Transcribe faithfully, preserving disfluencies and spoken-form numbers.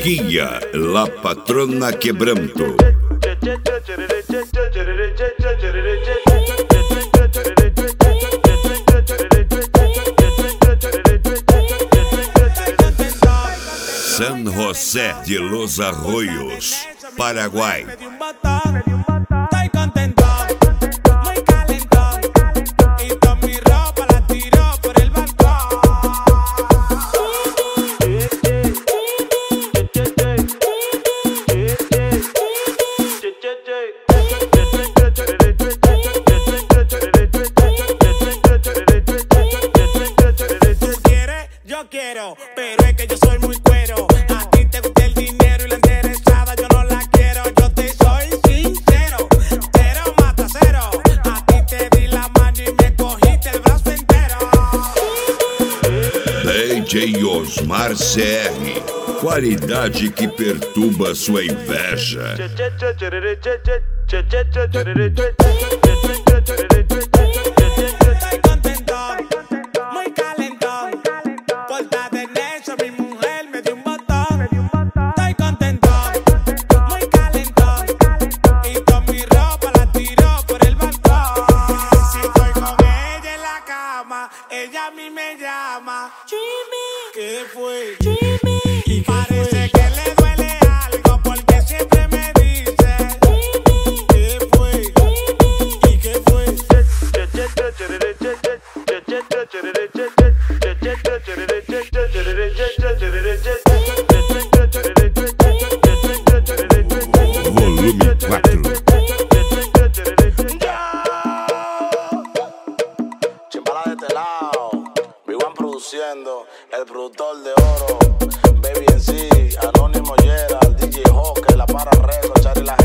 Chiquilla, la patrona quebranto. San José de los Arroyos, Paraguay. Yo quiero, pero es que yo soy muy cuero. A ti te gusta el dinero y la interesada yo no la quiero. Yo te soy sincero, cero mata cero. A ti te di la mano y me cogiste el brazo entero. D J Osmar C R, qualidade que perturba sua inveja. Ella a mí me llama Jimmy. ¿Qué fue? Jimmy. Y parece que le duele algo porque siempre me dice Jimmy. ¿Qué fue? Jimmy. ¿Y qué fue? Volume cuatro. Chimbala de este lado, Vivan produciendo, el productor de oro, Baby en sí, Anónimo Yera, D J Hawker, La Para Record, Charly La